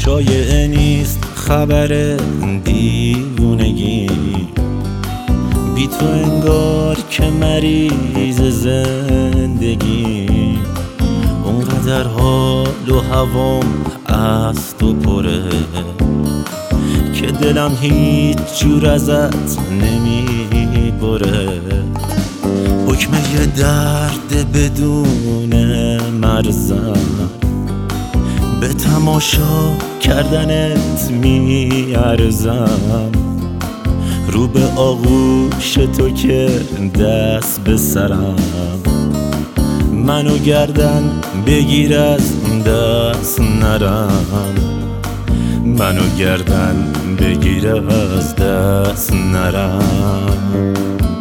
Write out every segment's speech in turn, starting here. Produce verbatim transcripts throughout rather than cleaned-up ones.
شایعه نیست خبر دیوونگی، بی تو انگار که مریض زندگی. اونقدر حال و هوام از تو پره که دلم هیچ جور ازت نمی بره. حکم یه درد بدون مرزم، به تماشا کردنت می ارزم. رو به آغوش تو که دست به سرم، منو گردن بگیر از دست نرم. منو گردن بگیر از دست نرم.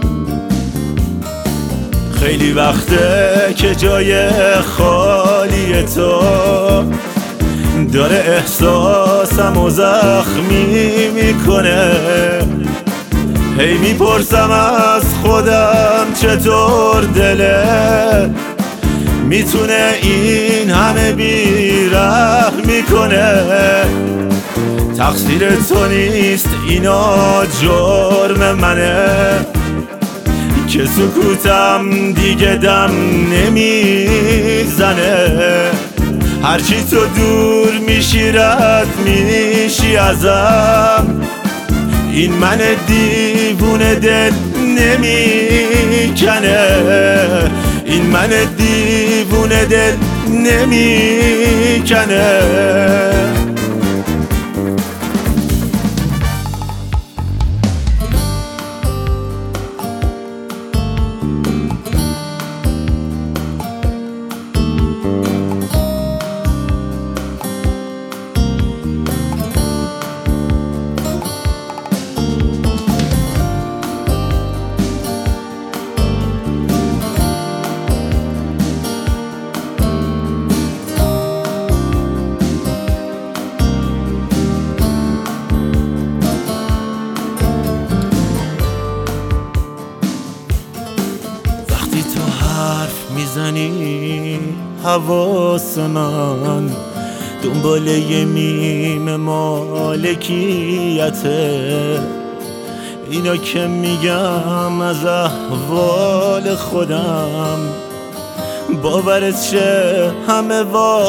خیلی وقته که جای خالی تو داره احساسم و زخمی میکنه. هی میپرسم از خودم چطور دله میتونه این همه بی‌رحمی کنه. تقصیر تو نیست اینا جرم منه که سکوتم دیگه دم نمیزنه. هرچی تو دور میشی رد میشی ازم، این من دیوونه دل نمیکنه. این من دیوونه دل نمیکنه. تو حرف میزنی حواس من دنبال یه میم مالکیته. اینا که میگم از احوال خودم، باورت شه همه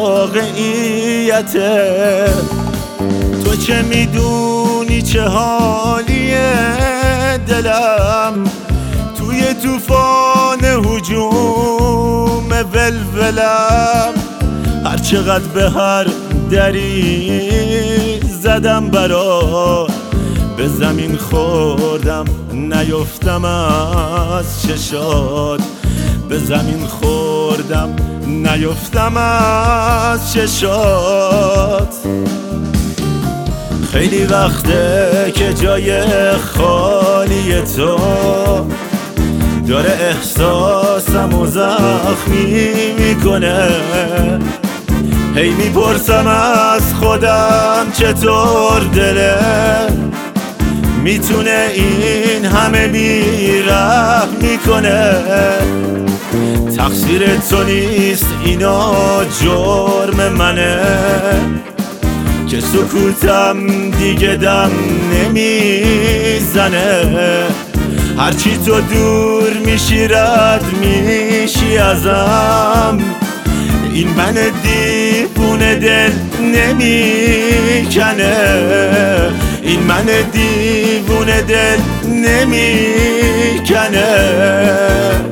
واقعیته. تو چه میدونی چه حالیه دلم توی طوفان هجوم ولولم. هر چقدر به هر دری زدم برات، به زمین خوردم نیفتم از چشات. به زمین خوردم نیفتم از چشات. خیلی وقته که جای خالی تو داره احساسم و زخمی میکنه. هی میپرسم از خودم چطور دله میتونه این همه بی‌رحمی کنه. تقصیر تو نیست اینا جرم منه که سکوتم دیگه دم نمیزنه. هرچی تو دور میشی رد میشی ازم، این من دیوونه دل نمیکنه. این من دیوونه دل نمیکنه.